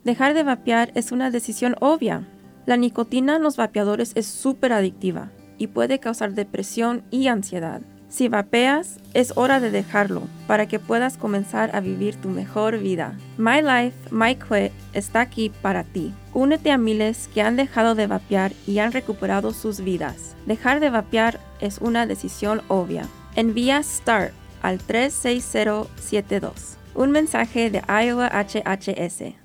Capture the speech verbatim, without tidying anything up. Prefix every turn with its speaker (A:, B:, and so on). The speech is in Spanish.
A: Dejar de vapear es una decisión obvia. La nicotina en los vapeadores es súper adictiva y puede causar depresión y ansiedad. Si vapeas, es hora de dejarlo para que puedas comenzar a vivir tu mejor vida. My Life, My Quit está aquí para ti. Únete a miles que han dejado de vapear y han recuperado sus vidas. Dejar de vapear es una decisión obvia. Envía START al tres seis cero siete dos. Un mensaje de Iowa H H S.